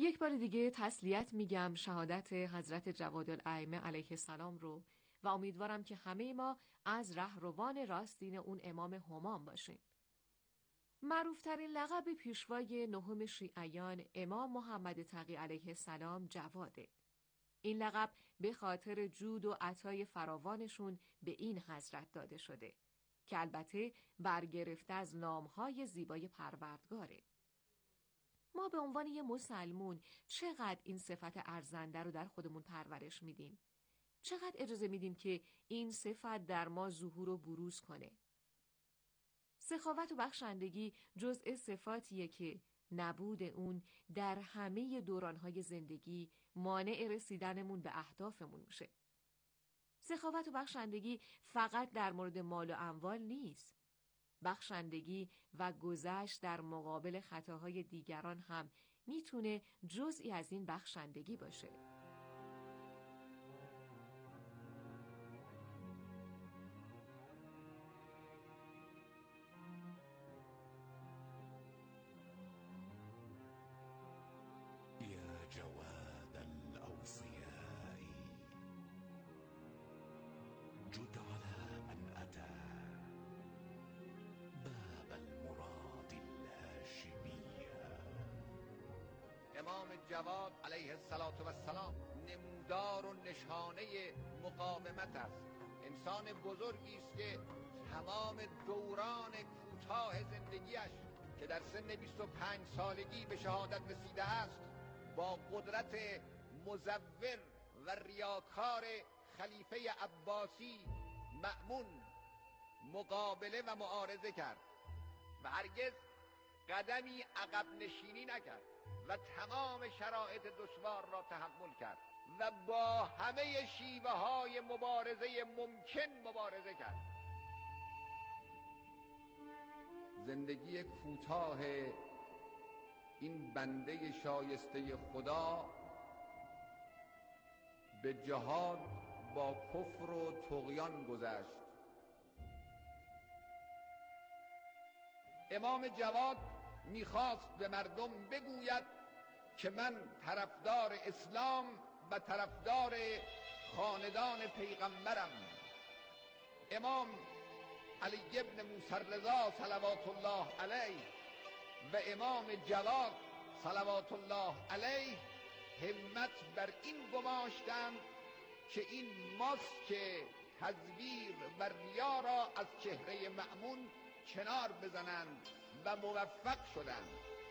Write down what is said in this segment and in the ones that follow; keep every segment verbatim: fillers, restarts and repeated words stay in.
یک بار دیگه تسلیت میگم شهادت حضرت جوادالائمه علیه السلام رو و امیدوارم که همه ما از رهروان راستین اون امام همام باشیم. معروفترین لقب پیشوای نهم شیعیان امام محمد تقی علیه السلام جواده. این لقب به خاطر جود و عطای فراوانشون به این حضرت داده شده که البته برگرفته از نامهای زیبای پروردگاره. ما به عنوان یه مسلمون چقدر این صفت ارزنده رو در خودمون پرورش میدیم؟ چقدر اجازه میدیم که این صفت در ما ظهور و بروز کنه؟ سخاوت و بخشندگی جزء صفاتیه که نبود اون در همه دورانهای زندگی مانع رسیدنمون به اهدافمون میشه. سخاوت و بخشندگی فقط در مورد مال و اموال نیست. بخشندگی و گذشت در مقابل خطاهای دیگران هم میتونه جزئی از این بخشندگی باشه. يا جواد الأوفياء جد على من أتى باب المراد الهاشمية. امام جواد علیه السلام نمودار و نشانه مقاومت است. انسان بزرگی است که تمام دوران کوتاه زندگیش که در سن بیست و پنج سالگی به شهادت رسیده است با قدرت مزور و ریاکار خلیفه عباسی مأمون مقابله و معارضه کرد و هرگز قدمی عقب نشینی نکرد و تمام شرایط دشوار را تحمل کرد و با همه شیوه های مبارزه ممکن مبارزه کرد. زندگی کوتاه این بنده شایسته خدا به جهاد با کفر و طغیان گذشت. امام جواد میخواست به مردم بگوید که من طرفدار اسلام و طرفدار خاندان پیغمبرم. امام علی ابن موسی رضا صلوات الله علیه و امام جواد صلوات الله علیه همت بر این گماشتند که این ماسک تزویر و ریا را از چهره مأمون کنار بزنند و موفق شدند.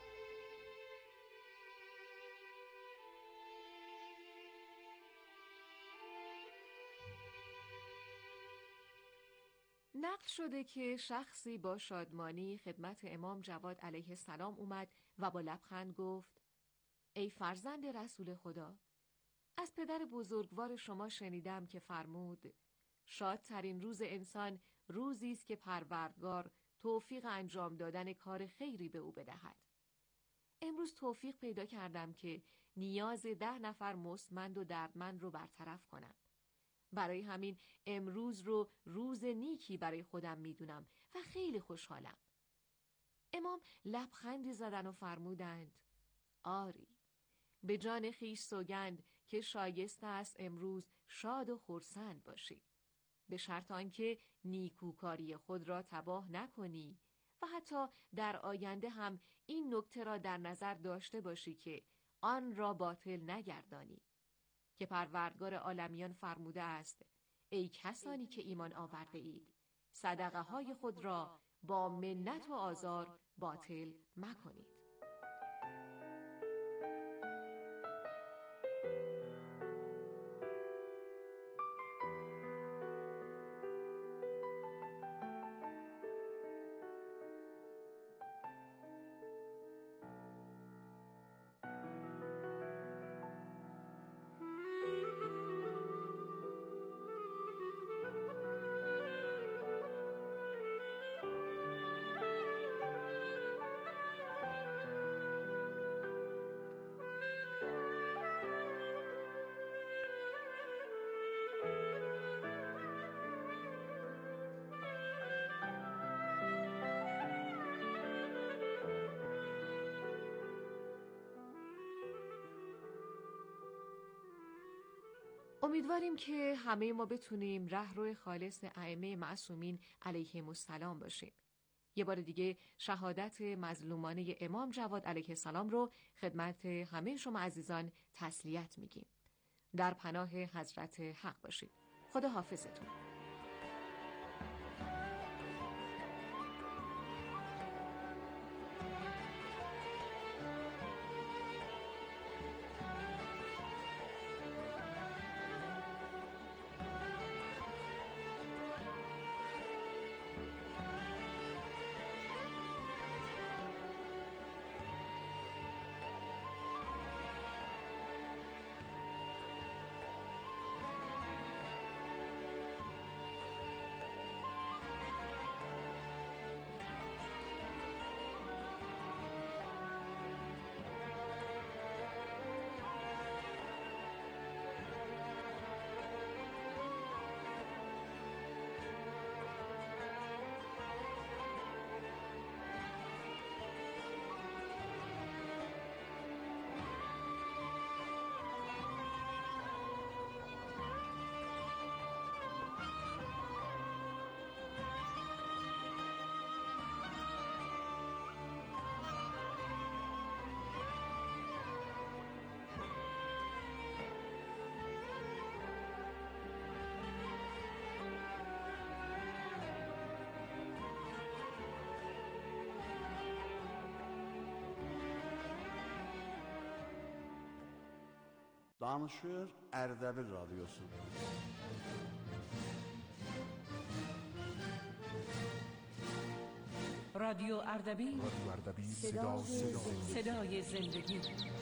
نقل شده که شخصی با شادمانی خدمت امام جواد علیه السلام اومد و با لبخند گفت: ای فرزند رسول خدا، از پدر بزرگوار شما شنیدم که فرمود شادترین روز انسان روزی است که پروردگار توفیق انجام دادن کار خیری به او بدهد. امروز توفیق پیدا کردم که نیاز ده نفر مستمند و دردمند رو برطرف کنم. برای همین امروز رو روز نیکی برای خودم میدونم و خیلی خوشحالم. امام لبخندی زدن و فرمودند: آری، به جان خویش سوگند که شایسته است امروز شاد و خرسند باشی، به شرط آنکه نیکوکاری خود را تباه نکنی و حتی در آینده هم این نکته را در نظر داشته باشی که آن را باطل نگردانی، که پروردگار عالمیان فرموده است: ای کسانی که ایمان آورده اید، صدقه های خود را با منت و آزار باطل مکنید. امیدواریم که همه ما بتونیم رهرو خالص ائمه معصومین علیهم السلام باشیم. یه بار دیگه شهادت مظلومانه امام جواد علیه السلام رو خدمت همه شما عزیزان تسلیت میگیم. در پناه حضرت حق باشید. خدا حافظتون. Danışır Ərdəbil Radyosu. رادیو اردبیل، رادیو اردبیل، صدا صدای زندگی.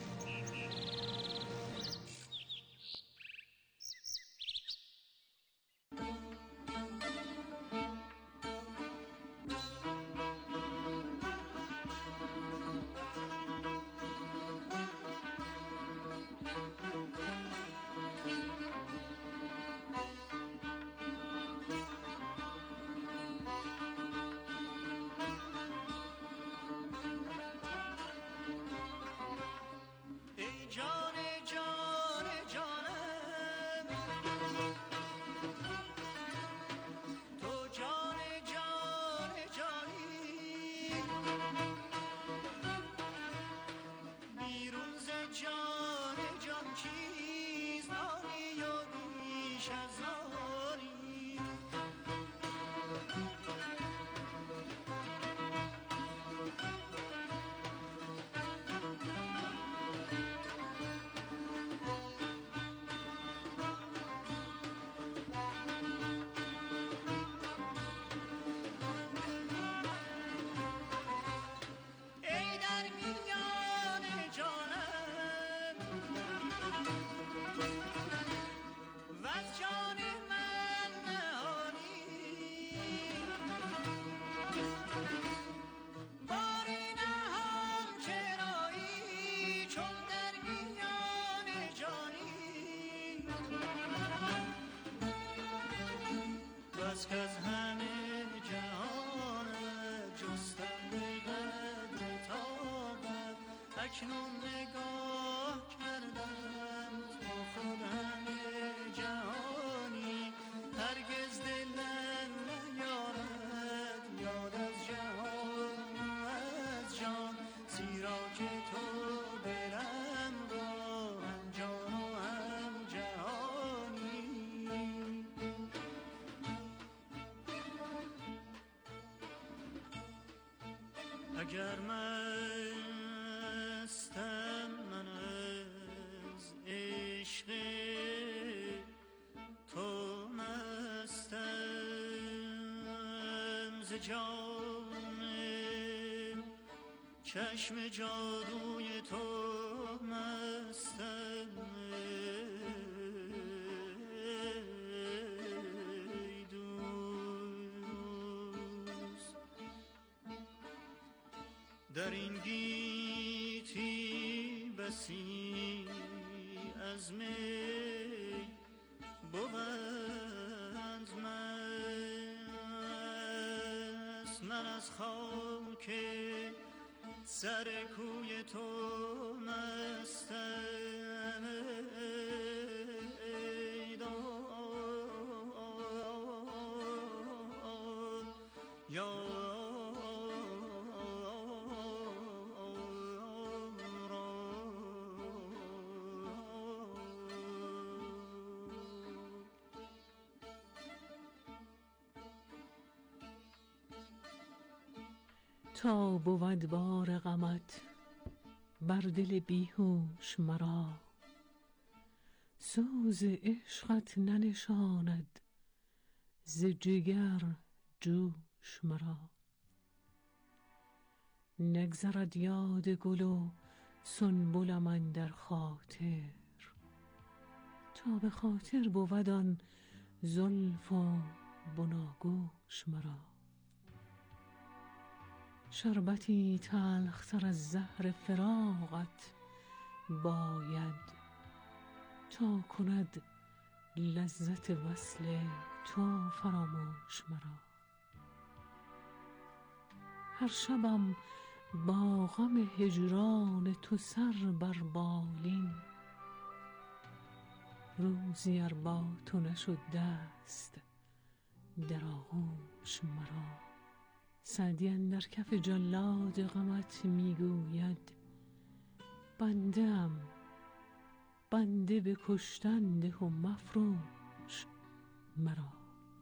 بس که از همه جهان جستم به قدر طاقت، اکنون نگاه کردم تو خودم جهانی، هرگز دلم نیارد یاد از جهان از جان، زیرا که تو دلم را هم جان و هم جهانی. اگر مستم من از عشق تو، مستم ز جام چشم جادوی تو، مستم ای دوست. در این گیتی بسی از می بود مست، من از خاک سر کوی تو مستم ای تا بود بار غمت بر دل بیهوش مرا، سوز عشقت ننشاند ز جگر جوش مرا. نگذرد یاد گل و سنبلم اندر خاطر، تا به خاطر بود آن زلف و بناگوش مرا. شربتی تلختر از زهر فراقت باید، تا کند لذت وصل تو فراموش مرا. هر شبم با غم هجران تو سر بر بالین، روزی ار با تو نشد دست در آغوش مرا. سعدی اندر کف جلاد غمت میگوید، بنده ام بنده به کشتن ده و مفروش مرا.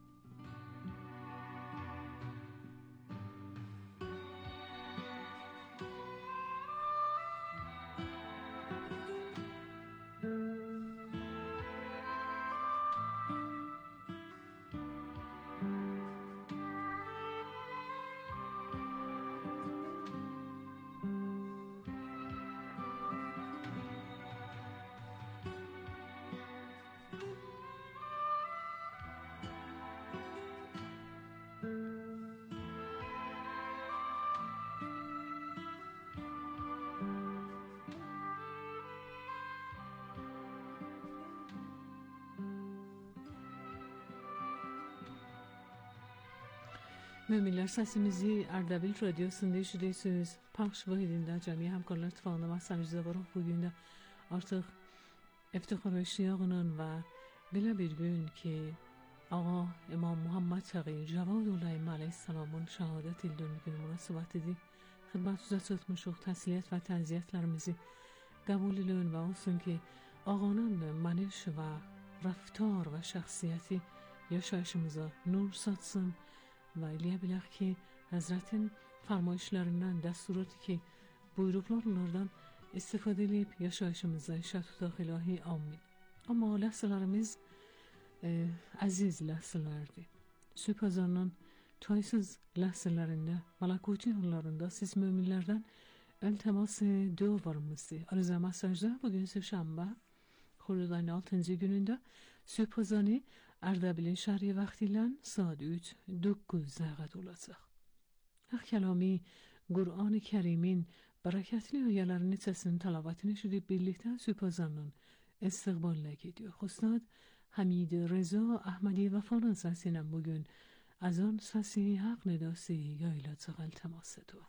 Müminler sesimizi Ardabil Radyosu'nda işletiyoruz. Pəxş vaxtında cəmi həmkarlar ittifaqına məsajda var. Bugün də artıq افتخار اشتیاقنان و بلا bir gün ki آقا امام محمد تقی جواد الائمه علیه السلامın şəhadət ildən günü münasibət idi. Xidmətinize tutmuşuq təsliyyət və təziyyətlərimizi qəbul edin və olsun ki ağanın maniş və raftar və şəxsiyyəti yaşayışımıza nur satsın və eləyə bilək ki Həzrətin farmayışlarından, dəsturatı ki buyruqlar onlardan istifadə edib yaşayışımıza işə tutaq ilahi amin. Amma ləhsələrimiz e, əziz ləhsələrdir. Sübh azanın taysız ləhsələrində, malakuti anlarında siz müminlərdən ön təmas dualarımızdır. Arıza mesajda bugün Sövşənbə Xordad ayının altıncı günündə sübh azanı Ardabilin şəhri vaxtı ilə saat üç doqquz dəqiqə olacaq. Haq kəlami Qur'an-ı Kərimin bereketli ayələrin neçəsinin təlavatını eşidib birlikdə sübh azanının istiqbalinə gediyor. Ustad Hamid Reza Ahmedi Vəfanın səsi ilə bugün azan səsi haq nidası yayılacaq التماس تو.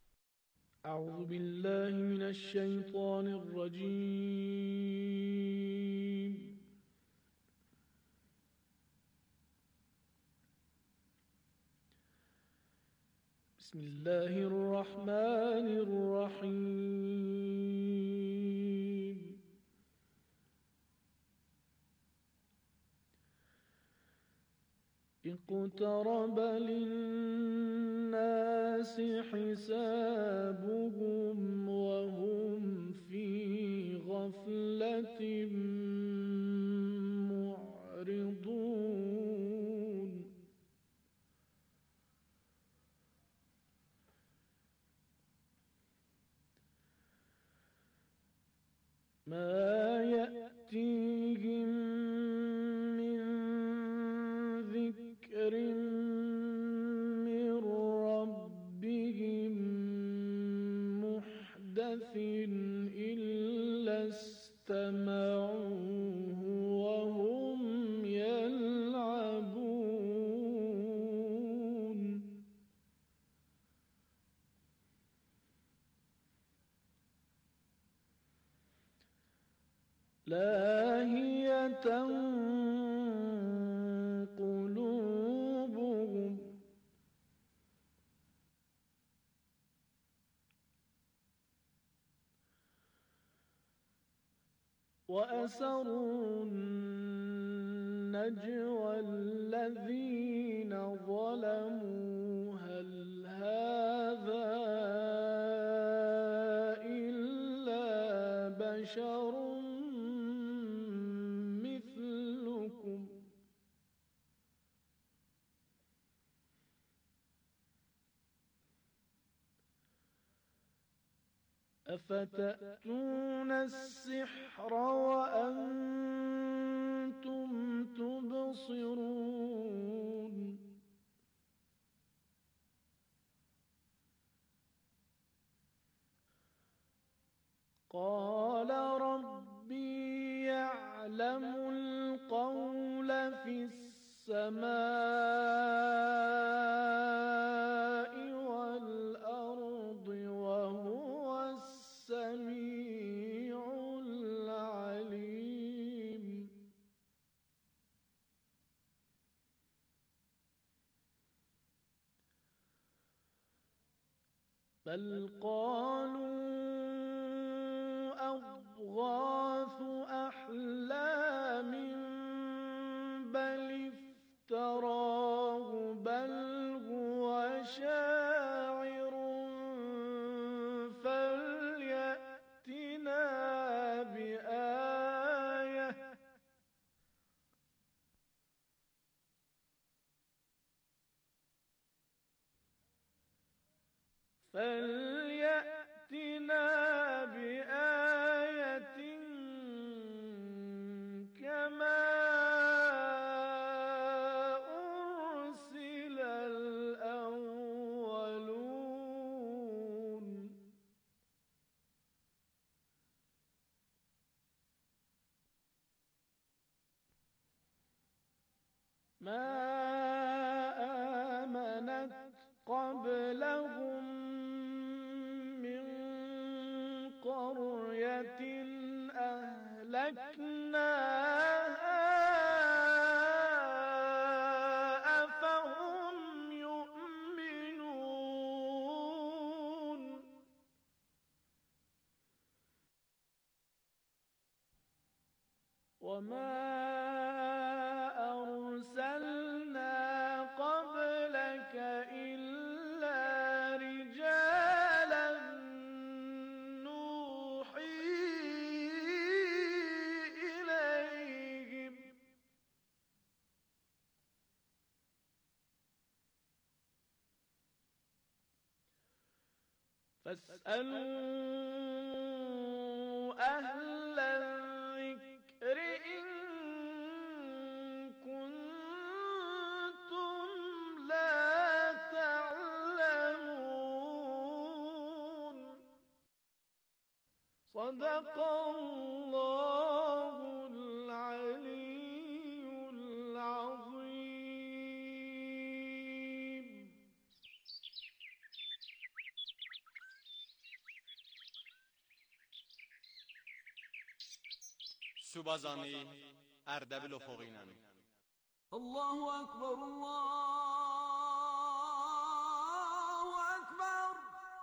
أعوذ بالله من الشيطان الرجيم. بسم الله الرحمن الرحيم. اقترب للناس حسابهم وهم في غفلة معرضون. ما يأتيهم من ذكر من ربهم محدث إلا استمعوه وهم يلعبون. لاهية قلوبهم وأسروا النجوى الذين ظلموا هل هذا بشر مثلكم أفتأتون السحر وأنتم تبصرون قال ربي يعلم القول في السماء والأرض وهو السميع العليم بل قالوا أضغاث أحلام بل افتراه بل هو شاعر فليأتنا بآية فليأتنا بآية كما أرسل الأولون ما آمنت قبلهم من قرية أهلكناها أفهم يؤمنون وما أرسلنا قبلك إلا رجالا نوحي إليهم فاسألوا أهل الذكر إن كنتم لا تعلمون صدق الله العلي العظيم. سوبازانی اردبیل افقینن الله أكبر الله أكبر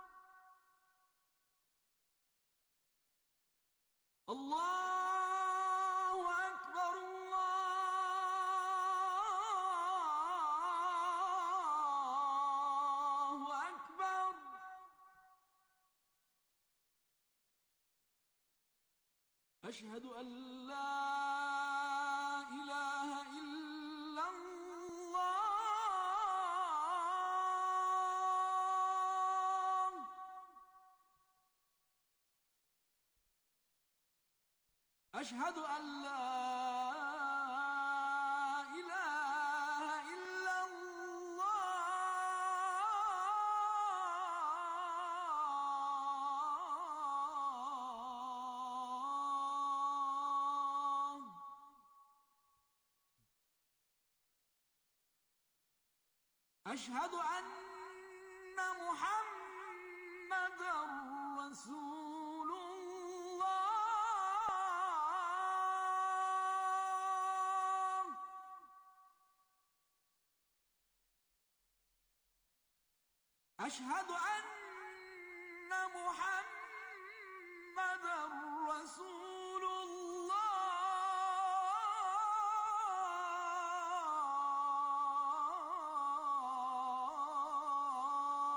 الله أكبر الله أكبر أشهد أن لا إله إلا الله أشهد أن لا إله إلا الله أشهد أن محمدًا رسول الله أشهد أن محمدًا رسول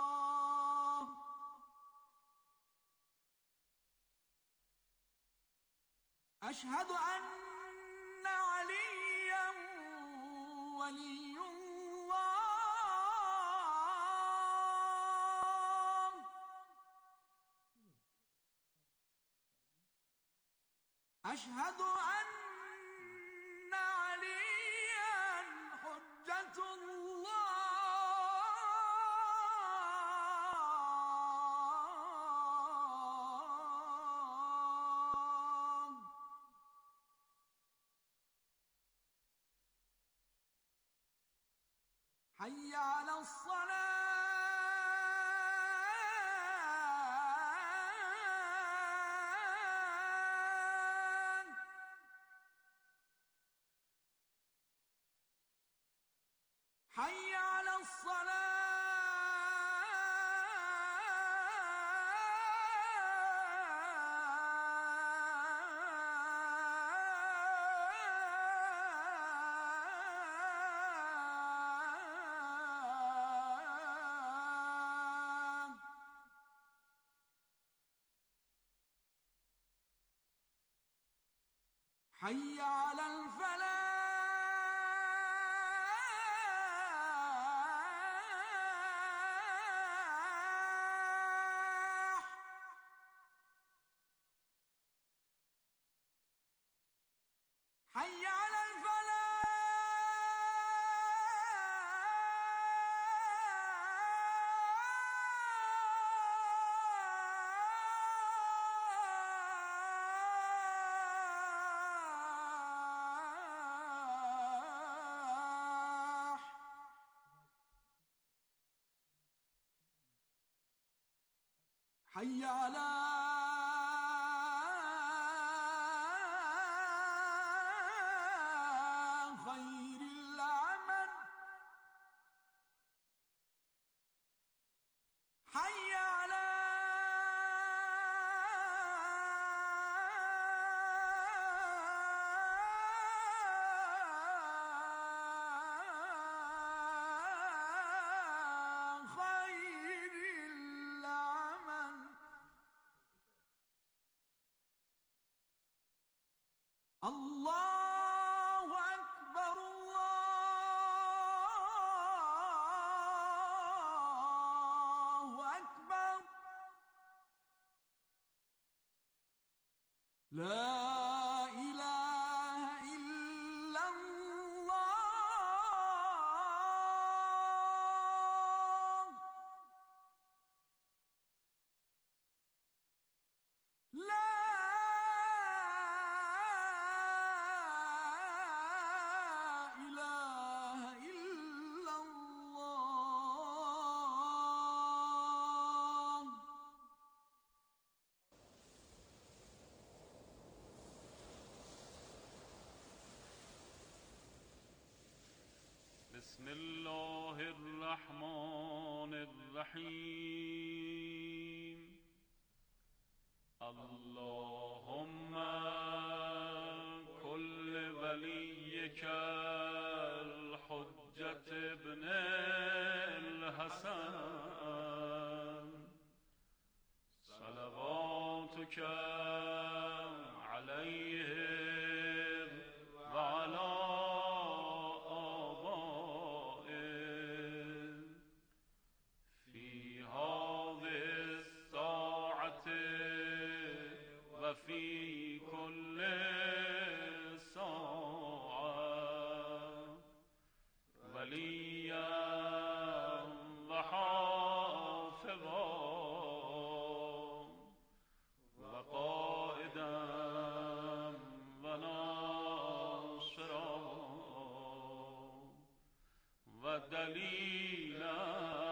الله أشهد أن عليا ولي الله. أشهد أن عليا حجة الله. حي على الصلاة. حي على الصلاة. حي على الفلاح. حي على حي على خير العمل. حي على خير العمل. الله أكبر الله أكبر. لا إله إلا الله. لا بسم الله الرحمن الرحيم. اللهم كل وليك الحجة ابن الحسن صلواتك عليه وعلى في كل ساعة وليا وحافظا وقائدا وناصرا ودليلا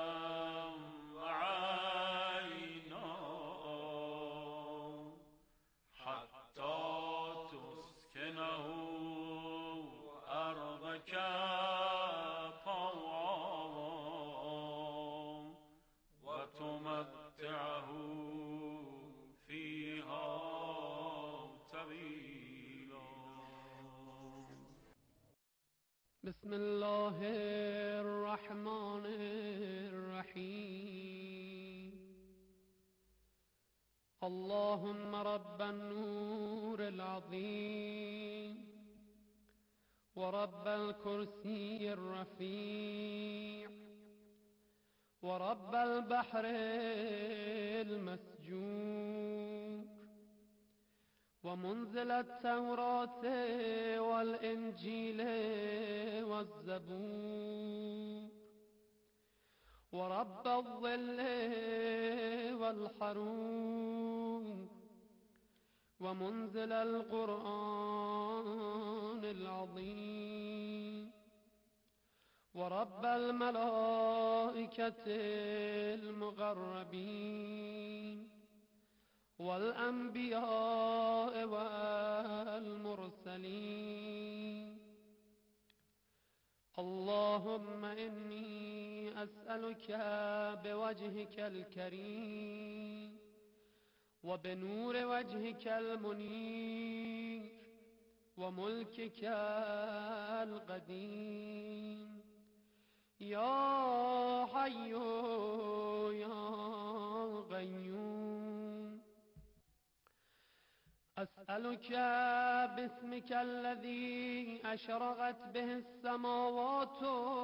وتمتعه فيها طويلا. بسم الله الرحمن الرحيم. اللهم رب النور العظيم ورب الكرسي الرفيع ورب البحر المسجور ومنزل التوراة والإنجيل والزبور ورب الظل والحرور ومنزل القرآن العظيم ورب الملائكة المقربين والأنبياء والمرسلين. اللهم إني أسألك بوجهك الكريم وبنور وجهك المنير وملكك القديم يا حي يا قيوم، أسألك باسمك الذي أشرقت به السماوات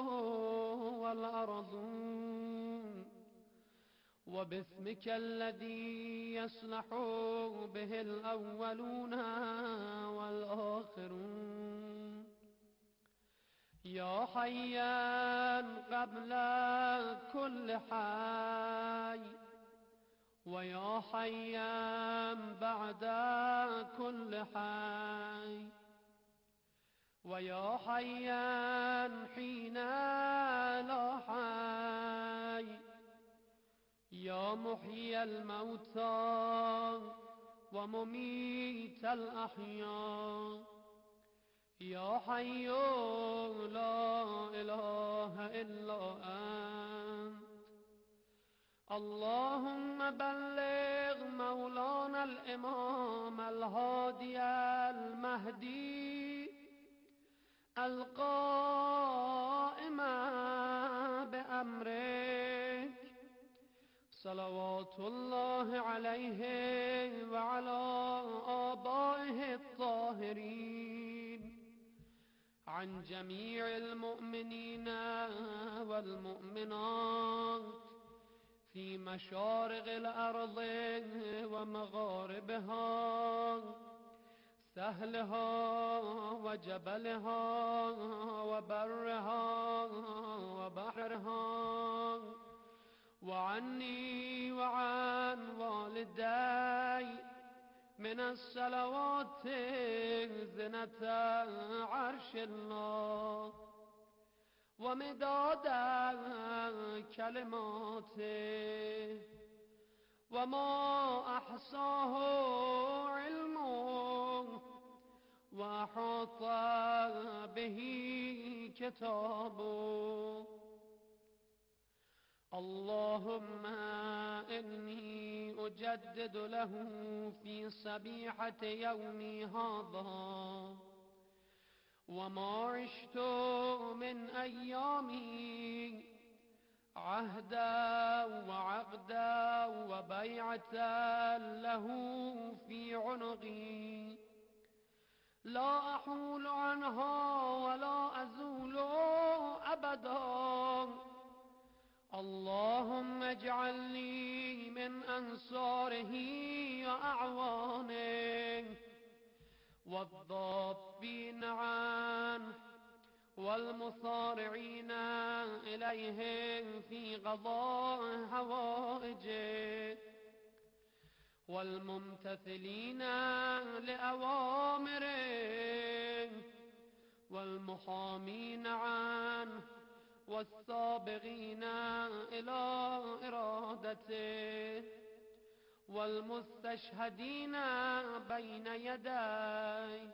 والأرضون وباسمك الذي يصلح به الأولون والآخرون يا حيا قبل كل حي ويا حيا بعد كل حي ويا حيا حين لا حي يا محيي الموتى ومميت الأحياء يا حي لا إله إلا أنت. اللهم بلغ مولانا الإمام الهادي المهدي القائم بأمرك صلوات الله عليه وعلى آبائه الطاهرين عن جميع المؤمنين والمؤمنات في مشارق الأرض ومغاربها سهلها وجبلها وبرها وبحرها وعني وعن والدي من الصلوات زنة عرش الله ومداد كلماته وما أحصاه علمه وأحاط به كتابه. اللهم إني أجدد له في صبيحة يومي هذا وما عشت من أيامي عهدا وعقدا وبيعة له في عنقي لا أحول عنها ولا أزول أبدا. اللهم اجعلني من أنصاره وأعوانه والضابين عنه والمصارعين إليه في قضاء حوائجه والممتثلين لأوامره والمحامين عنه والسابقين إلى إرادته والمستشهدين بين يديه.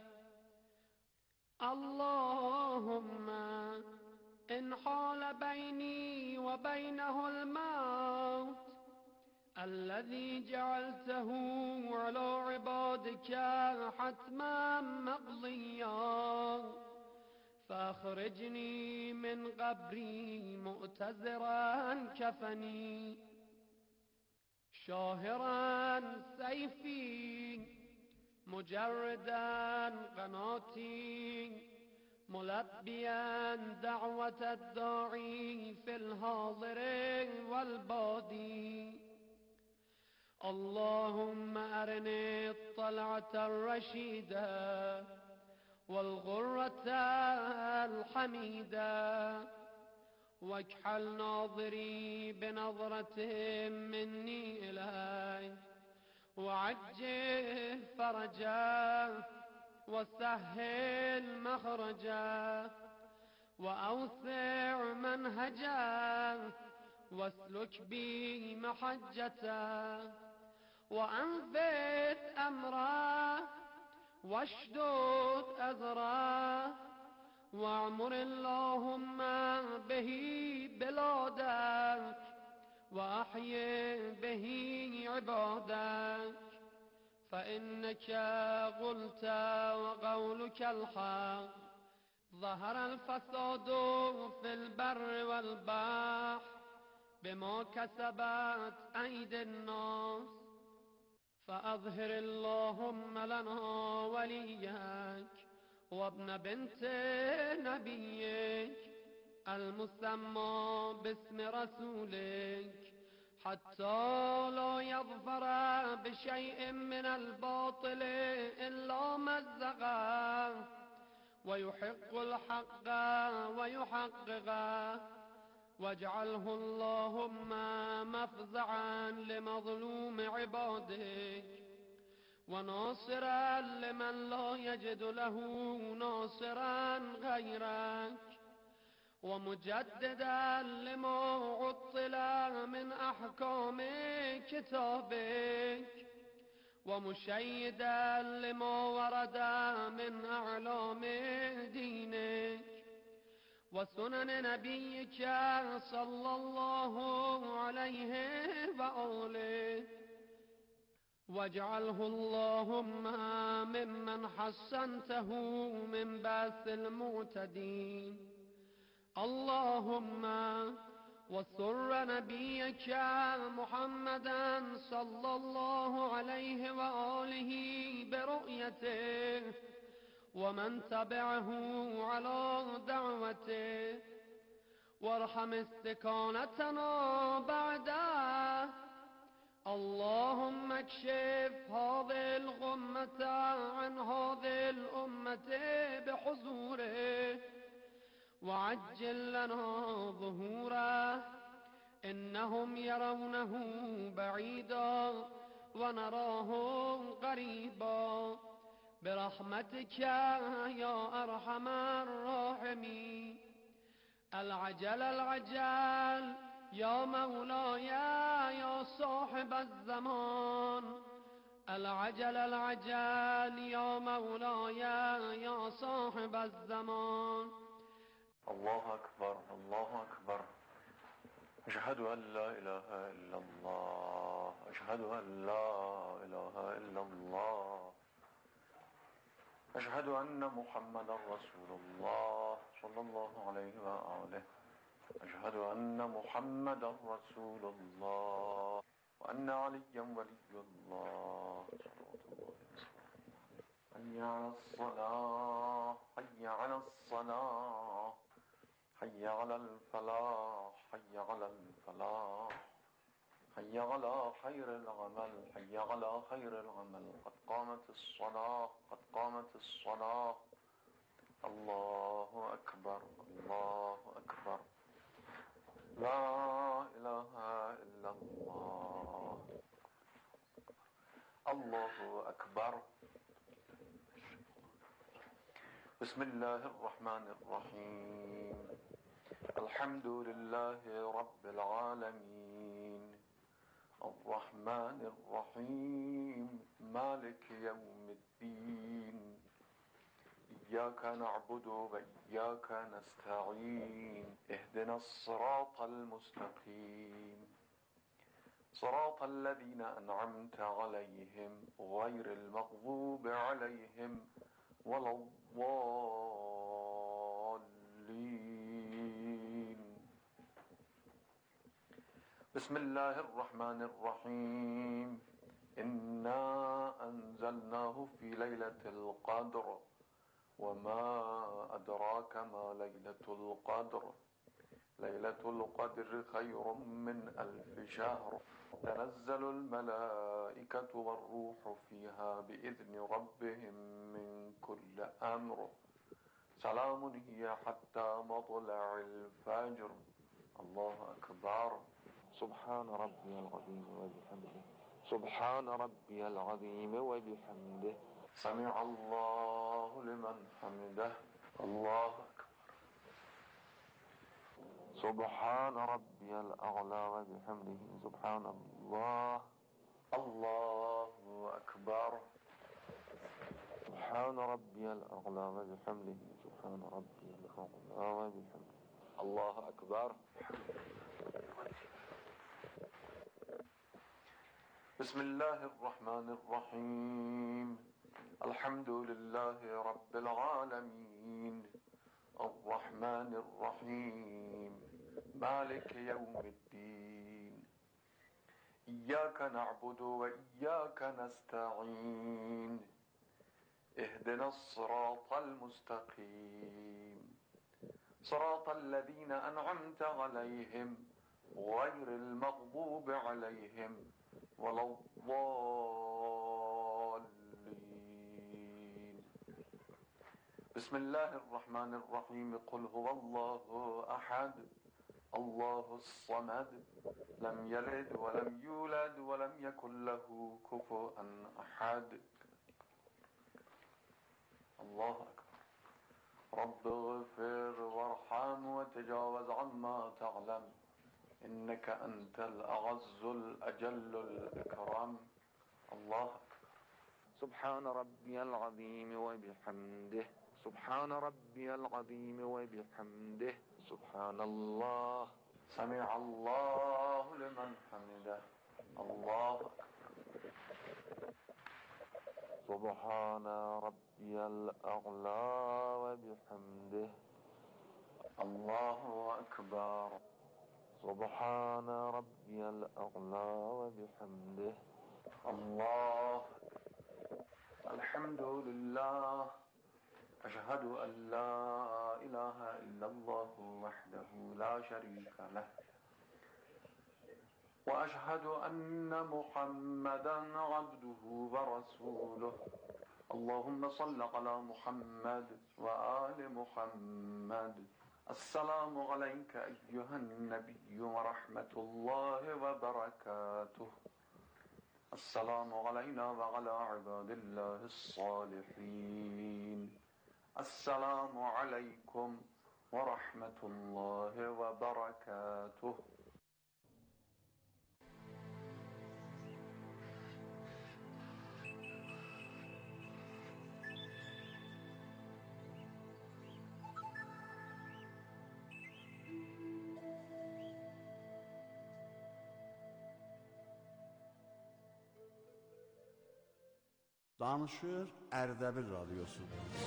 اللهم إن حال بيني وبينه الموت الذي جعلته على عبادك حتما مقضيا فأخرجني من قبري مؤتزرا كفني شاهرا سيفي مجردا قناتي ملبيا دعوة الداعي في الحاضر والبادي اللهم أرني الطلعة الرشيدة والغرة الحميدة واكحل ناظري بنظرة مني إليك وعجل فرجا وسهل مخرجا وأوسع منهجا واسلك بي محجتا وأنفت أمرا واشدد أزرا واعمر اللهم به بلادك وأحيي به عبادك فإنك قلت وقولك الحق ظهر الفساد في البر والبحر بما كسبت أيدي الناس فأظهر اللهم لنا وليك وابن بنت نبيك المسمى باسم رسولك حتى لا يظفر بشيء من الباطل إلا مزقه ويحق الحق ويحققه واجعله اللهم مفزعا لمظلوم عبادك وناصرا لمن لا يجد له ناصرا غيرك ومجددا لما عطل من أحكام كتابك ومشيدا لما ورد من أعلام دينك وسنن نبيك صلى الله عليه وآله واجعله اللهم ممن حسنته من بأس المعتدين اللهم وسر نبيك محمدا صلى الله عليه وآله برؤيته ومن تبعه على دعوته وارحم استكانتنا بعده اللهم اكشف هذه الغمة عن هذه الأمة بحضوره وعجل لنا ظهوره إنهم يرونه بعيدا ونراه قريبا برحمتك يا أرحم الراحمين العجل العجل يا مولاي يا صاحب الزمان العجل العجل يا مولاي يا صاحب الزمان الله أكبر الله أكبر أشهد أن لا إله إلا الله أشهد أن لا إله إلا الله أشهد أن محمدا رسول الله صلى الله عليه وآله أشهد أن محمدا رسول الله وأن عليا ولي الله حي على الصلاة حي على الصلاة حي على الفلاح حي على الفلاح حي على خير العمل حي على خير العمل قد قامت الصلاة قد قامت الصلاة الله أكبر الله أكبر لا إله إلا الله الله أكبر بسم الله الرحمن الرحيم الحمد لله رب العالمين الرحمن الرحيم مالك يوم الدين إياك نعبد وإياك نستعين اهدنا الصراط المستقيم صراط الذين أنعمت عليهم غير المغضوب عليهم ولا الضالين بسم الله الرحمن الرحيم إنا أنزلناه في ليلة القدر وما أدراك ما ليلة القدر ليلة القدر خير من ألف شهر تنزل الملائكة والروح فيها بإذن ربهم من كل أمر سلام هي حتى مطلع الفجر. الله أكبر. سبحان ربي العظيم وبحمده سبحان ربي العظيم وبحمده سمع الله لمن حمده. الله أكبر. سبحان ربي الأعلى وبحمده سبحان الله. الله أكبر. سبحان ربي الأعلى وبحمده سبحان ربي الأعلى وبحمده. الله أكبر. بسم الله الرحمن الرحيم الحمد لله رب العالمين الرحمن الرحيم مالك يوم الدين إياك نعبد وإياك نستعين اهدنا الصراط المستقيم صراط الذين أنعمت عليهم غير المغضوب عليهم ولا الضالين. بسم الله الرحمن الرحيم قل هو الله أحد الله الصمد لم يلد ولم يولد ولم يكن له كفوا أحد. الله أكبر. رب اغفر وارحم وتجاوز عما تعلم إنك أنت الأعز الأجل الأكرم. الله أكبر. سبحان ربي العظيم وبحمده سبحان ربي العظيم وبحمده سبحان الله. سمع الله لمن حمده. الله أكبر. سبحان ربي الأعلى وبحمده. الله أكبر. سبحان ربي الأعلى وبحمده. الله. الحمد لله. أشهد أن لا إله إلا الله وحده لا شريك له وأشهد أن محمدا عبده ورسوله. اللهم صل على محمد وآل محمد. السلام عليك أيها النبي ورحمة الله وبركاته. السلام علينا وعلى عباد الله الصالحين. السلام عليكم ورحمة الله وبركاته. Danışır Erdebil Radyosu.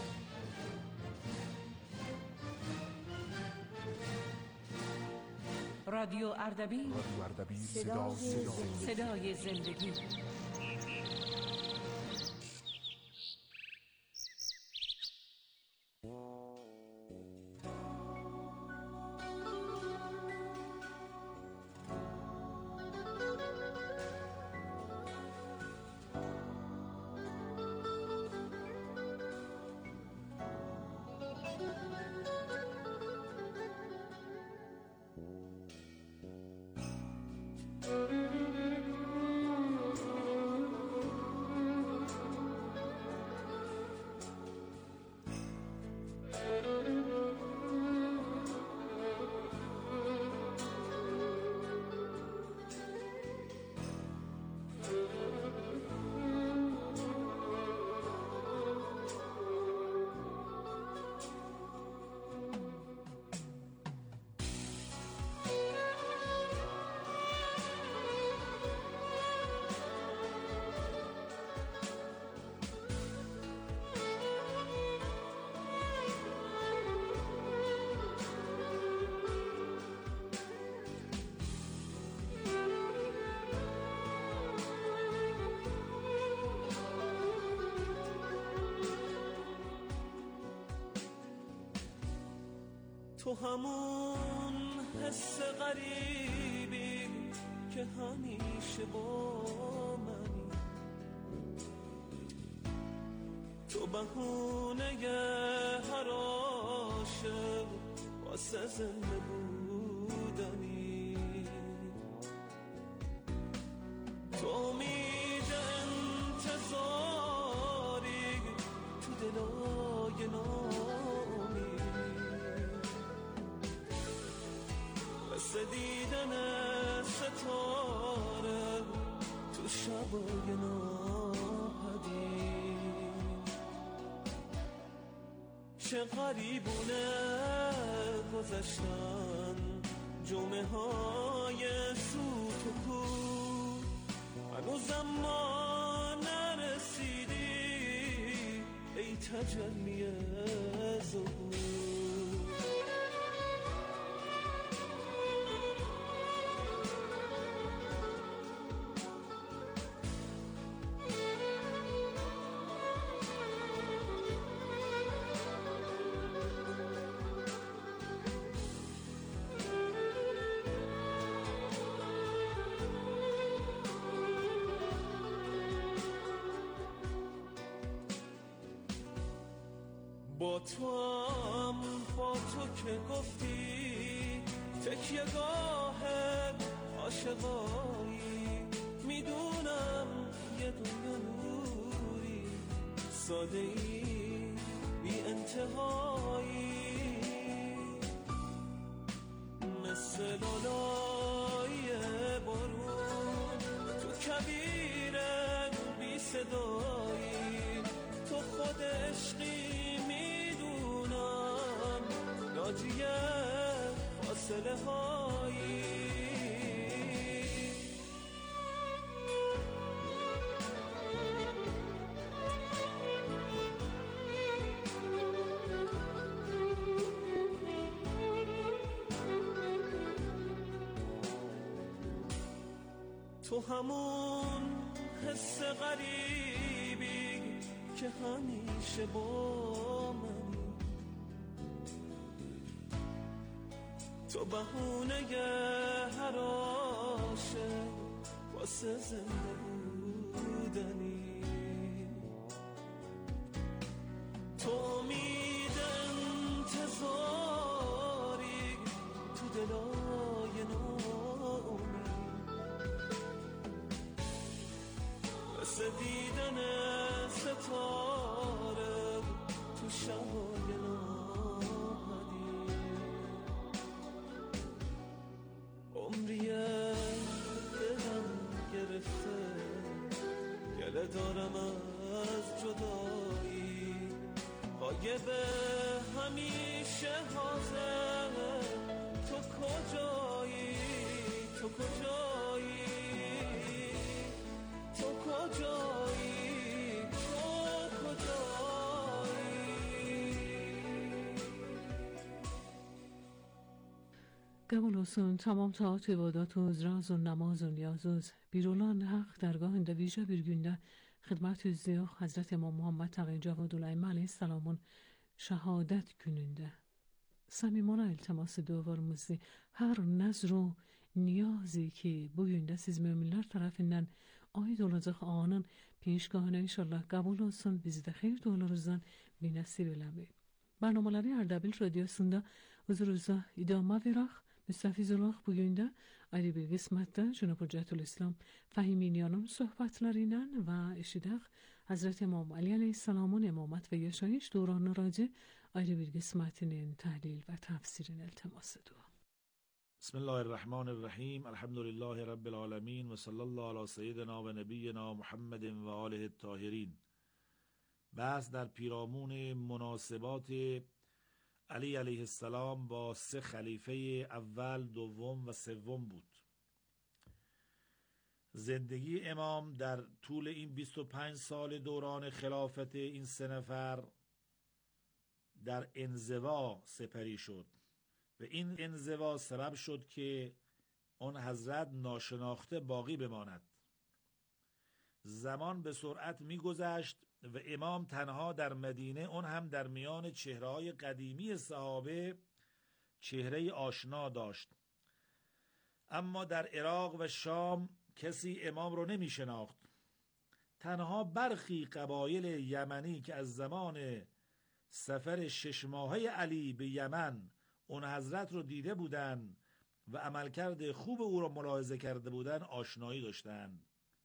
رادیو اردبیل رادیو اردبیل صدای, صدای, صدای زندگی. تو همون حس غریبی که همیشه با منی، تو بهونه هر عاشق واسه زنده بودنی، تو امید انتظاری تو دلای نامی، مثل دیدن ستاره تو شبای ناپدید. چه غریبونه گذشتن جمعه های سوت و کور، هنوزم ما نرسیدی ای تجلی ظهور. با تو هم با تو که گفتی تکیه گاه عاشقایی، میدونم یه دنیا نوری ساده ای بی انتهایی، مثل لالای بارون تو کبیر بی صدایی، تو خود عشقی ناجیه فاصله هایی. تو همون حس غریبی که همیشه با منی، تو بهونه هر عاشق واسه زنده بودنی، تو امید انتظاری تو دلای نامی، مثل دیدن ستاره تو شبای ناپدید. عمریه دلم گرفته گله دارم از جدایی، غایب همیشه حاضر تو کجایی، تو کجایی، تو کجایی، تو کجایی. قبول olsun tamam taat ibadətiniz razı namazın yazız bir olan haq dərgahında vicə bir gündə xidmət üzrə Hazret İmam Muhammed Taqi Cavadüləymi aleyhi salamın şəhadət günündə samimana iltiması dualarımızı hər nəzr و نیازی که bu gündə siz müminlər tərəfindən aid olacaq anın پیشگاهına inşallah qəbul olsun. Bizi də xeyir dualarınızdan binəsib eləmək. Bərnamələri Ərdəbil radiosunda huzurunuzda idamə verək. Müstəfizullah bugün də ayrı bir qismətdə Cənab Hüccətül İslam Fəhiminiyanın söhbətləri və eşidək Hazret İmam Ali Aleyhisselamın imamət və yaşayış dövrünə raci ayrı bir qismətinin təhlil və təfsirin iltimasıdır. بسم الله الرحمن الرحیم الحمد لله رب العالمین و صلی الله علی سیدنا و نبینا محمد و آله الطاهرین. بحث در پیرامون مناسبات علی علیه السلام با سه خلیفه اول، دوم و سوم بود. زندگی امام در طول این بیست و پنج سال دوران خلافت این سه نفر در انزوا سپری شد و این انزوا سبب شد که آن حضرت ناشناخته باقی بماند. زمان به سرعت می‌گذشت و امام تنها در مدینه، اون هم در میان چهره‌های قدیمی صحابه، چهره آشنا داشت، اما در عراق و شام کسی امام رو نمی شناخت. تنها برخی قبایل یمنی که از زمان سفر شش ماهه علی به یمن اون حضرت رو دیده بودن و عملکرد خوب او رو ملاحظه کرده بودن آشنایی داشتن.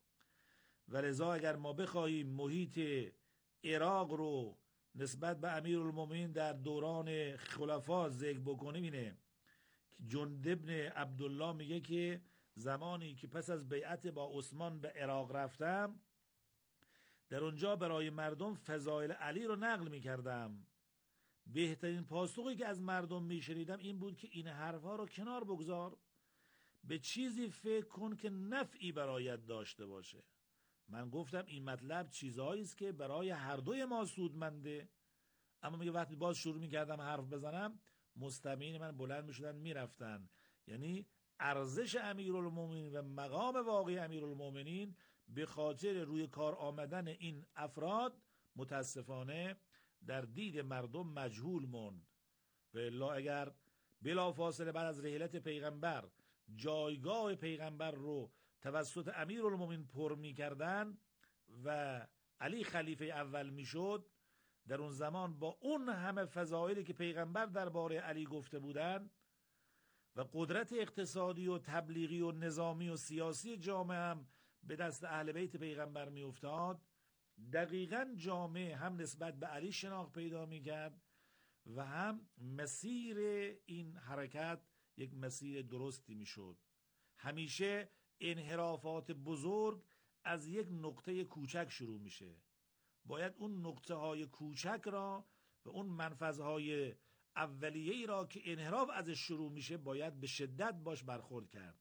ولذا اگر ما بخواهیم محیط عراق رو نسبت به امیرالمومنین در دوران خلفا ذکر بکنیم، اینه که جند بن عبدالله میگه که زمانی که پس از بیعت با عثمان به عراق رفتم، در اونجا برای مردم فضایل علی رو نقل میکردم. بهترین پاسخی که از مردم میشنیدم این بود که این حرفها رو کنار بگذار، به چیزی فکر کن که نفعی برایت داشته باشه. من گفتم این مطلب چیزهایی است که برای هر دوی ما سودمنده. اما میگه وقتی باز شروع میکردم حرف بزنم، مستمعین من بلند میشدن میرفتن. یعنی ارزش امیرالمومنین و مقام واقعی امیرالمومنین به خاطر روی کار آمدن این افراد متاسفانه در دید مردم مجهول موند. و الا اگر بلا فاصله بعد از رحلت پیغمبر جایگاه پیغمبر رو توسط امیرالمومنین پر می کردن و علی خلیفه اول می شد، در اون زمان با اون همه فضایلی که پیغمبر درباره علی گفته بودن و قدرت اقتصادی و تبلیغی و نظامی و سیاسی جامعه هم به دست اهل بیت پیغمبر می افتاد، دقیقاً جامعه هم نسبت به علی شناخت پیدا می کرد و هم مسیر این حرکت یک مسیر درستی می شد. همیشه انحرافات بزرگ از یک نقطه کوچک شروع میشه. باید اون نقطه های کوچک را و اون منفذهای اولیه‌ای را که انحراف ازش شروع میشه باید به شدت باش برخورد کرد.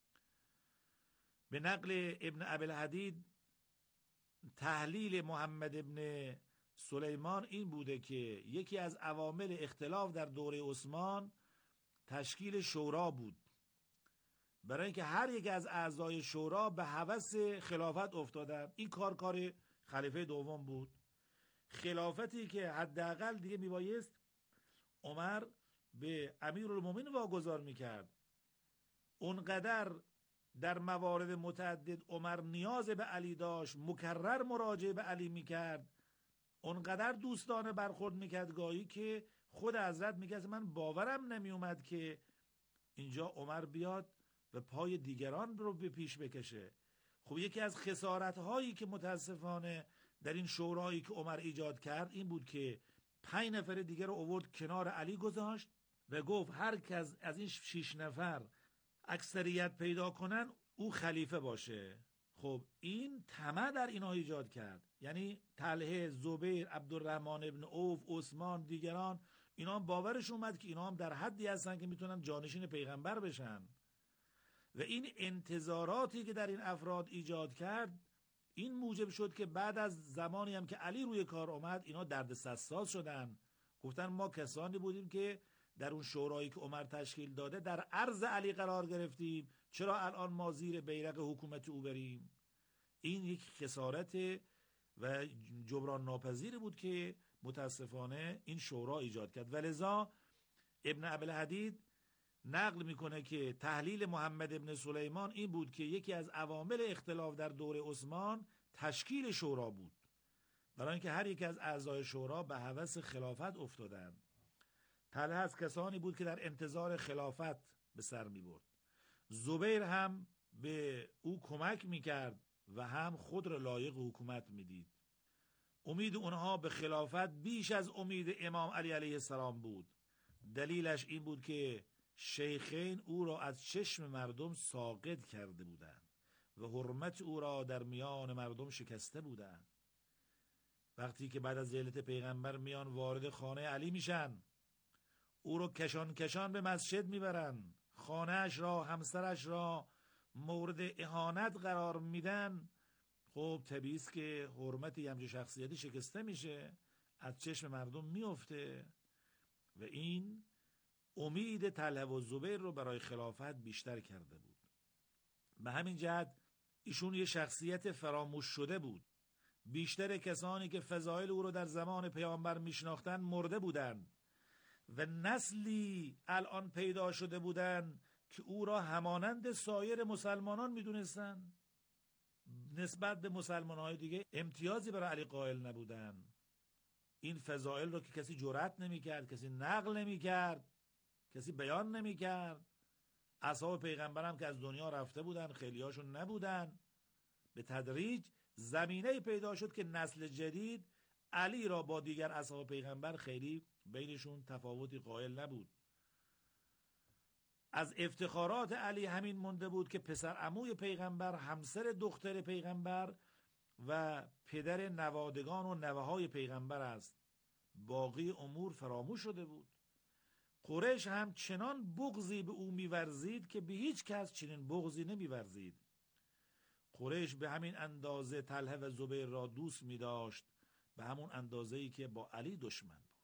به نقل ابن ابی‌الحدید تحلیل محمد ابن سلیمان این بوده که یکی از عوامل اختلاف در دوره عثمان تشکیل شورا بود، برای اینکه هر یک از اعضای شورا به هوس خلافت افتادن. این کار کار خلیفه دوم بود، خلافتی که حداقل دیگه میبایست عمر به امیرالمومنین واگذار میکرد. اونقدر در موارد متعدد عمر نیاز به علی داشت، مکرر مراجعه به علی میکرد، اونقدر دوستانه برخورد میکرد گاهی که خود حضرت میگه من باورم نمیومد که اینجا عمر بیاد و پای دیگران رو به پیش بکشه. خب یکی از خسارت هایی که متاسفانه در این شورایی که عمر ایجاد کرد این بود که پنج نفر دیگر رو آورد کنار علی گذاشت و گفت هر کس از این شش نفر اکثریت پیدا کنن او خلیفه باشه. خب این طمع در اینا ایجاد کرد، یعنی طلحه، زبیر، عبدالرحمن ابن عوف، عثمان، دیگران، اینا هم باورش اومد که اینا هم در حدی هستن که میتونن جانشین پیغمبر بشن و این انتظاراتی که در این افراد ایجاد کرد این موجب شد که بعد از زمانی هم که علی روی کار اومد اینا دردسرساز شدن. گفتن ما کسانی بودیم که در اون شورایی که عمر تشکیل داده در عرض علی قرار گرفتیم، چرا الان ما زیر بیرق حکومت او بریم؟ این یک خسارت و جبران ناپذیر بود که متاسفانه این شورا ایجاد کرد. ولذا ابن ابی‌الحدید نقل میکنه که تحلیل محمد ابن سلیمان این بود که یکی از عوامل اختلاف در دور عثمان تشکیل شورا بود، برای اینکه هر یک از اعضای شورا به هوس خلافت افتادند. طلحه از کسانی بود که در انتظار خلافت به سر می برد. زبیر هم به او کمک می کرد و هم خود را لایق حکومت می دید. امید اونها به خلافت بیش از امید امام علی علیه السلام بود. دلیلش این بود که شیخین او را از چشم مردم ساقط کرده بودند و حرمت او را در میان مردم شکسته بودند. وقتی که بعد از رحلت پیغمبر میان وارد خانه علی میشن، او رو کشان کشان به مسجد میبرن، خانهش را، همسرش را مورد اهانت قرار میدن. خب طبیعی است که حرمت همچین شخصیتی شکسته میشه، از چشم مردم میفته و این امید طلحه و زبیر رو برای خلافت بیشتر کرده بود. به همین جهت ایشون یه شخصیت فراموش شده بود. بیشتر کسانی که فضایل او رو در زمان پیامبر میشناختن مرده بودند. و نسلی الان پیدا شده بودن که او را همانند سایر مسلمانان میدونستن. نسبت به مسلمان‌های دیگه امتیازی برای علی قائل نبودن. این فضائل رو که کسی جرأت نمی‌کرد، کسی نقل نمی‌کرد، کسی بیان نمی‌کرد. اصحاب پیغمبر هم که از دنیا رفته بودن، خیلیاشون نبودن. به تدریج زمینه پیدا شد که نسل جدید علی را با دیگر اصحاب پیغمبر خیلی بینشون تفاوتی قائل نبود. از افتخارات علی همین مونده بود که پسر عموی پیغمبر، همسر دختر پیغمبر و پدر نوادگان و نوه‌های پیغمبر است. باقی امور فراموش شده بود. قریش هم چنان بغضی به او می‌ورزید که به هیچ کس چنین بغضی نمی‌ورزید. قریش به همین اندازه طلحه و زبیر را دوست می‌داشت، به همون اندازه‌ای که با علی دشمن بود.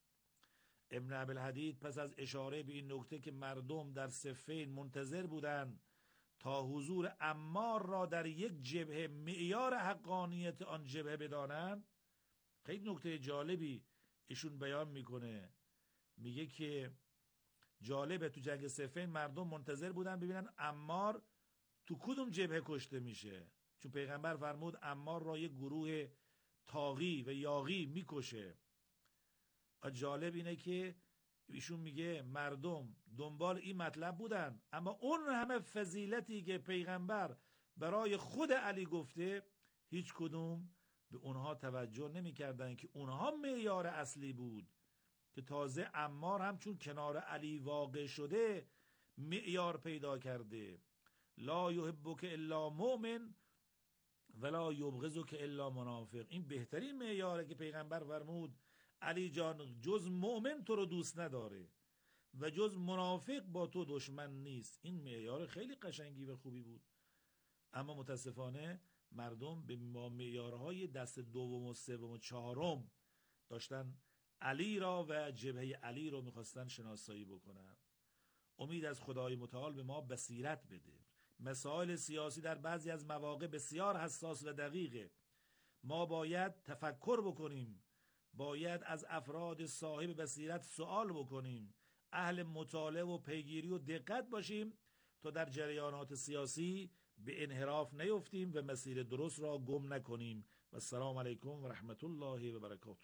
ابن ابوالحدید پس از اشاره به این نکته که مردم در صفین منتظر بودند تا حضور عمار را در یک جبهه معیار حقانیت آن جبهه بدانند، خیلی نکته جالبی ایشون بیان میکنه. میگه که جالبه تو جنگ صفین مردم منتظر بودن ببینن عمار تو کدوم جبهه کشته میشه، چون پیغمبر فرمود عمار را یک گروه طاغی و یاغی میکشه. جالب اینه که ایشون میگه مردم دنبال این مطلب بودن، اما اون همه فضیلتی که پیغمبر برای خود علی گفته هیچ کدوم به اونها توجه نمیکردن که اونها معیار اصلی بود. که تازه عمار هم چون کنار علی واقع شده معیار پیدا کرده. لا یحبک الا مؤمن ولا یبغضک الا منافق. این بهترین معیاره که پیغمبر فرمود علی جان جز مؤمن تو رو دوست نداره و جز منافق با تو دشمن نیست. این معیار خیلی قشنگی و خوبی بود. اما متاسفانه مردم به معیارهای دست دوم و سوم و چهارم داشتن علی را و جبهه علی رو میخواستن شناسایی بکنن. امید از خدای متعال به ما بصیرت بده. مسائل سیاسی در بعضی از مواقع بسیار حساس و دقیقه. ما باید تفکر بکنیم، باید از افراد صاحب بصیرت سوال بکنیم، اهل مطالعه و پیگیری و دقت باشیم تا در جریانات سیاسی به انحراف نیفتیم و مسیر درست را گم نکنیم. و السلام علیکم و رحمت الله و برکاته.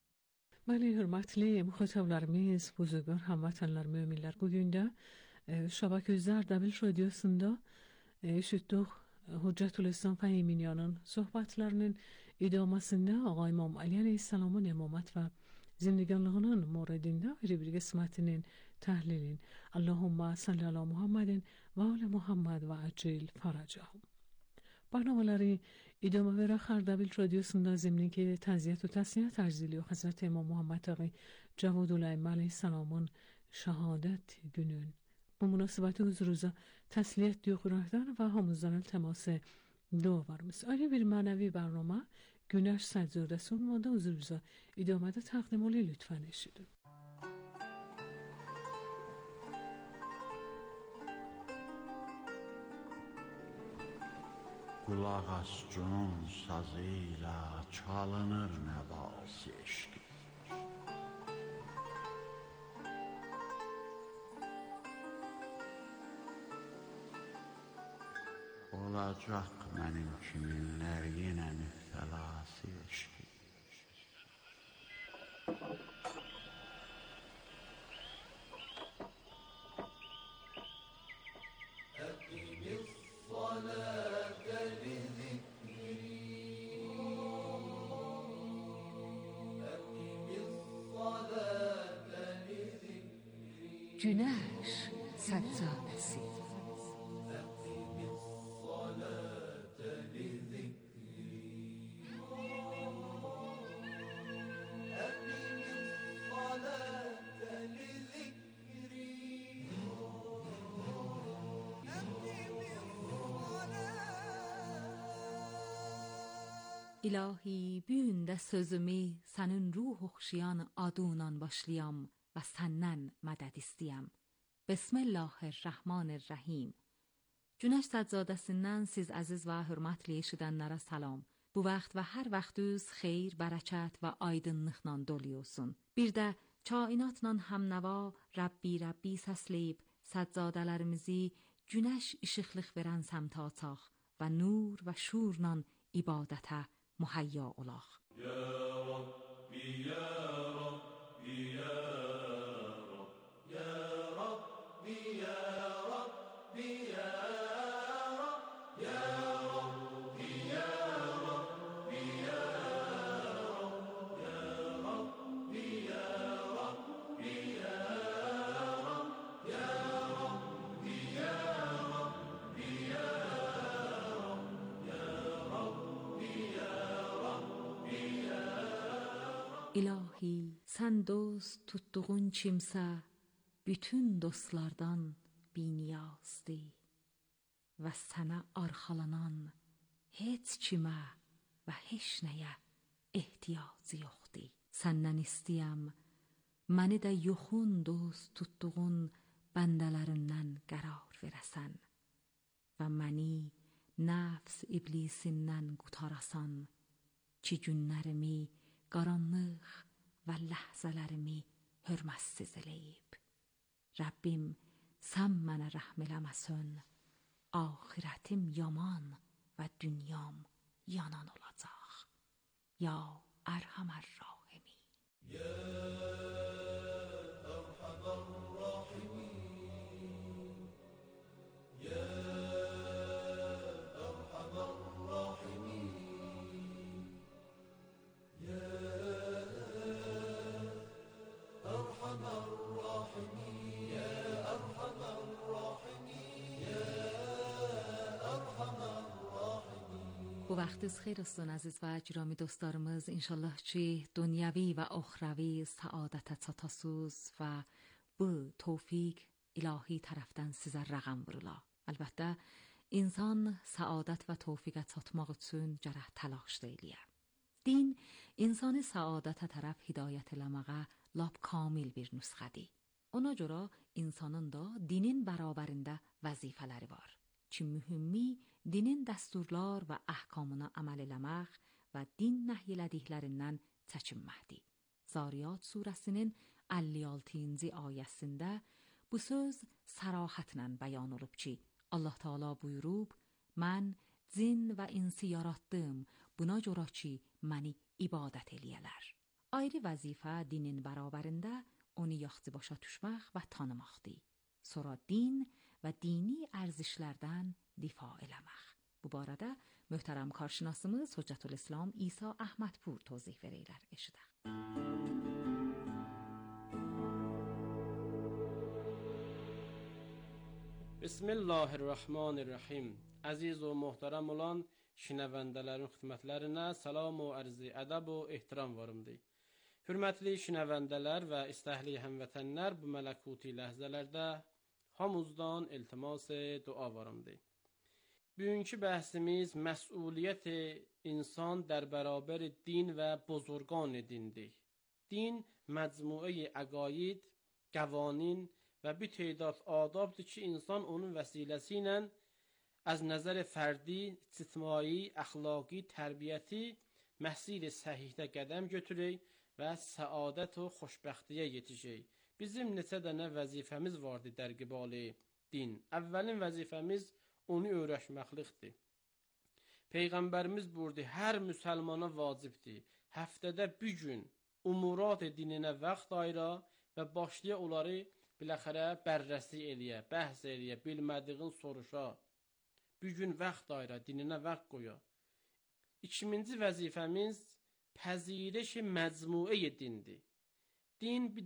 Bəli, hörmətli müxatablarımız, buzurgan hamvatanlar, müminlər, bugün də Şabakə Zərdəbil radiosunda eşitdik Hüccətülislam Fəhiminiyanın söhbətlərinin idaməsində Ağa İmam Ali Aleyhisselamın imamət və zindəganlığının moradında bir qismətinin təhlilin Allahumma salli ala Muhammedin və ala Muhammed və acil faracahum. برنامه‌لری ادامه برای خردبیل رادیوسunda ضمن که تعزیت و تسلیت arz ediyor Hazreti İmam Muhammed Taqi Cavadü'l-A'imma Aleyhisselam'ın şehadet günün. Bu münasebet huzurunuzda təsliyyət diyorlardan və hamımızdan iltiması dua varımız. Ayrı bir mənəvi برنامه Günəş Səccadəsi olmada huzurunuzda idamada təqdim olayı lütfən eşidin. Qulaq as cunun sazı ilə çalınır nəvası eşqi. Olacaq mənim kiminlər yenə müftəlası eşqi. Günəş Səccadəsi. İlahi, bu gün də sözümü sənin ruh oxşayan adınla başlayam və səndən mədəd istəyəm. Bismillahirrahmanirrahim. Günəş Səccadəsindən siz əziz və hörmətli eşidənlərə salam. Bu vaxt və hər vaxtınız xeyir, bərəkət və aydınlıqla dolu olsun. Bir də kainatla həmnəva Rəbbi Rəbbi səsləyib səccadələrimizi günəş işıqlıq verən səmtə açaq və nur və şurla ibadətə mühəyya olaq. Ya Rabbi, Ya Rabbi, Ya Rabbi, Ya Rabbi, Ya Rabbi, Ya Rabbi, Ya Rabbi, Ya Rabbi, Ya Rabbi, Ya Rabbi, Ya Rabbi, Ya Rabbi, Ya Rabbi, Ya Rabbi, Ya İlahi, sən dost tutduğun kimsə bütün dostlardan biniyazdır və sənə arxalanan heç kimə və heç nəyə ehtiyacı yoxdur. Səndən istəyəm, məni də yoxun dost tutduğun bəndələrindən qərar verəsən və məni nəfs iblisindən qutarasan ki, günlərimi qaranlıq və ləhzələrimi hörmətsiz eləyib. Rəbbim, sən mənə rəhm eləməsən, axirətim yaman və dünyam yanan olacaq. Ya Ərhəmər Rahimi. Ya Ərhəmər Rahimi. Ya Bu vaxtınız xeyir olsun aziz və giraمی dostlarımız. İnşallah ki dünyavi və uxravi səadətə çatasınız və bu tövfiq ilahi tərəfdən sizə rəqəm vurula. Əlbəttə insan səadət və tövfiqə çatmaq üçün gərək təlaş eləyə. Din insanı səadətə tərəf hidayət eləməyə lap kamil bir nüsxədir. Ona görə insanın da dinin bərabərində vəzifələri var. Ki mühümmi dinin dəsturlar və əhkamına əməl eləmək və din nəhy elədiklərindən çəkinməkdir. Zariyat surəsinin əlli altıncı ayəsində bu söz sərahətlə bəyan olub ki, Allah Teala buyurub, mən cin və insi yaratdım, buna görə ki, məni ibadət eləyələr. Ayrı vəzifə dinin bərabərində onu yaxşı başa düşmək və tanımaqdır. Sonra din və dini ərzişlərdən difa eləmək. Bu barədə möhtərəm karşınasımız Hüccətülislam İsa Əhmədpur tozih verəylər eşidək. Bismillahirrahmanirrahim. Əziz və möhtərəm olan şinəvəndələrin xidmətlərinə salam və ərzi ədəb və ehtiram varımdır. Hürmətli şinəvəndələr və istəhli həmvətənlər, bu mələkuti ləhzələrdə hamuzdan iltimas dua varımdır. Bugünkü bəhsimiz məsuliyyət insan در برابر din və buzurgan dindir. Din məcmuə əqaid, qəvanin və bir تعداد adabdır ki, insan onun vəsiləsi ilə az nəzər fərdi, ictimai, əxlaqi, tərbiyyəti məsir səhihdə qədəm götürək və səadət və xoşbəxtliyə yetişək. Bizim neçə dənə vəzifəmiz vardı در قبال din. Əvvəlin vəzifəmiz onu öyrəşməklikdir. Peyğəmbərimiz buyurdu, hər müsəlmana vacibdir. Həftədə bir gün umurat dininə vaxt ayıra və başlaya onları biləxərə bərrəsi eləyə, bəhs eləyə, bilmədiğin soruşa. Bir gün vaxt ayıra, dininə vaxt qoya. İkinci vəzifəmiz pəzirəş məcmuə dindir. Din bir